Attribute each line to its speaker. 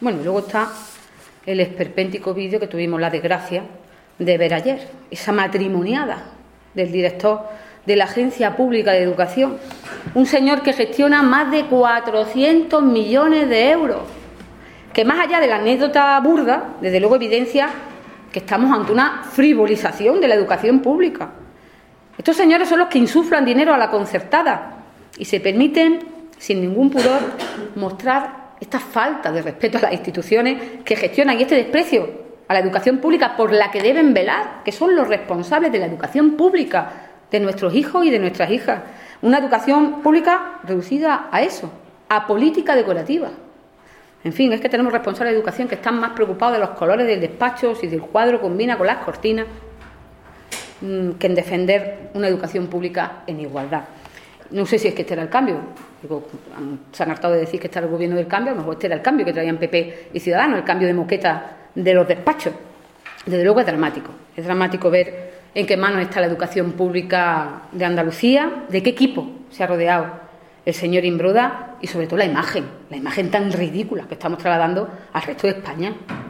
Speaker 1: Bueno, y luego está el esperpéntico vídeo que tuvimos la desgracia de ver ayer, esa matrimoniada del director de la Agencia Pública de Educación, un señor que gestiona más de 400 millones de euros, que más allá de la anécdota burda, desde luego evidencia que estamos ante una frivolización de la educación pública. Estos señores son los que insuflan dinero a la concertada y se permiten, sin ningún pudor, mostrar esta falta de respeto a las instituciones que gestionan y este desprecio a la educación pública por la que deben velar, que son los responsables de la educación pública de nuestros hijos y de nuestras hijas. Una educación pública reducida a eso, a política decorativa. En fin, es que tenemos responsables de educación que están más preocupados de los colores del despacho, si el cuadro combina con las cortinas, que en defender una educación pública en igualdad. No sé si es que este era el cambio. Digo, se han hartado de decir que está el gobierno del cambio, a lo mejor este era el cambio que traían PP y Ciudadanos, el cambio de moqueta de los despachos. Desde luego es dramático ver en qué manos está la educación pública de Andalucía, de qué equipo se ha rodeado el señor Imbroda y sobre todo la imagen tan ridícula que estamos trasladando al resto de España.